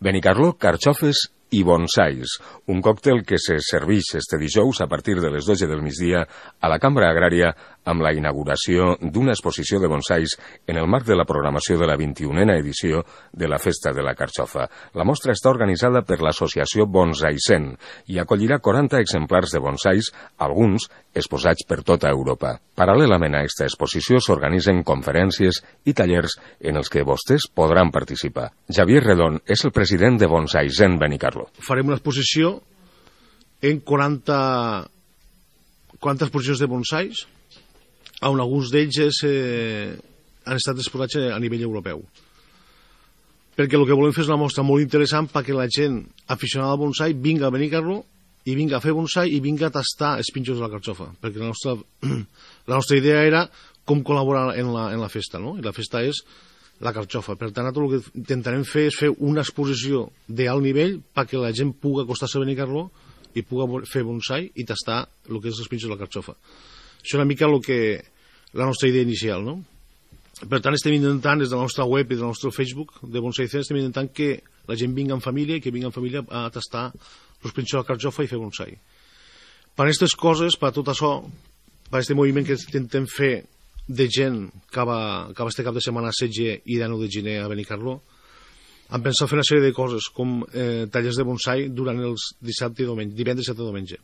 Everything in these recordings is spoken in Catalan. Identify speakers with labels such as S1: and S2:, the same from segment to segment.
S1: Benicarló, carxofes i bonsais, un còctel que se serveix este dijous a partir de les 12 del migdia a la Cambra Agrària amb la inauguració d'una exposició de bonsais en el marc de la programació de la 21a edició de la Festa de la Carxofa. La mostra està organitzada per l'associació Bonsaisen i acollirà 40 exemplars de bonsais, alguns exposats per tota Europa. Paral·lelament a aquesta exposició s'organitzen conferències i tallers en els que vostès podran participar. Javier Redón és el president de Bonsaisen Benicarló.
S2: Farem una exposició en 40 exposicions de bonsais, on alguns d'ells han estat exposats a nivell europeu. Perquè el que volem fer és una mostra molt interessant perquè la gent aficionada al bonsai vinga a Benicarló i vinga a fer bonsai i vinga a tastar els pinxos de la carxofa. Perquè la nostra idea era com col·laborar en la festa, no? I la festa és la carxofa. Per tant, tot el que intentarem fer és fer una exposició d'alt nivell perquè la gent pugui acostar-se a Benicarló i pugui fer bonsai i tastar el que és els pinxos de la carxofa. Això és una mica la nostra idea inicial, no? Per tant, estem intentant, des de la nostra web i del nostre Facebook de Bonsaisen, estem intentant que la gent vingui en família i que vingui en família a tastar els pinxos de la carxofa i fer bonsai. Per aquestes coses, per tot això, per aquest moviment que intentem fer de gent que va este cap de setmana a Setge i de 9 de gener a Benicarló, hem pensat fer una sèrie de coses com tallers de bonsai durant els dissabte i diumenge, divendres, dissabte i diumenge.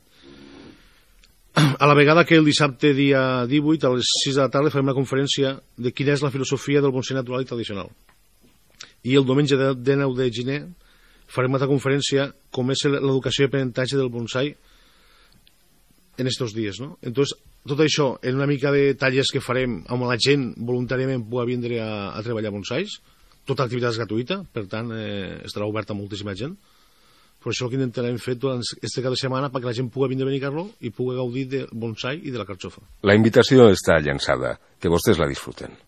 S2: A la vegada que el dissabte dia 18 a les 6 de la tarda farem una conferència de quina és la filosofia del bonsai natural i tradicional. I el diumenge de 9 de gener farem una altra conferència com és l'educació i aprenentatge del bonsai en estos dies, no? Entonces, tot això en una mica de tallers que farem amb la gent voluntàriament pugui vindre a treballar bonsais. Tota activitat és gratuïta, per tant estarà oberta a moltíssima gent. Però això és el que intentarem fer durant este cap de setmana perquè la gent pugui vindre a Benicarló i pugui gaudir del bonsai i de la carxofa.
S1: La invitació està llançada, que vostès la disfruten.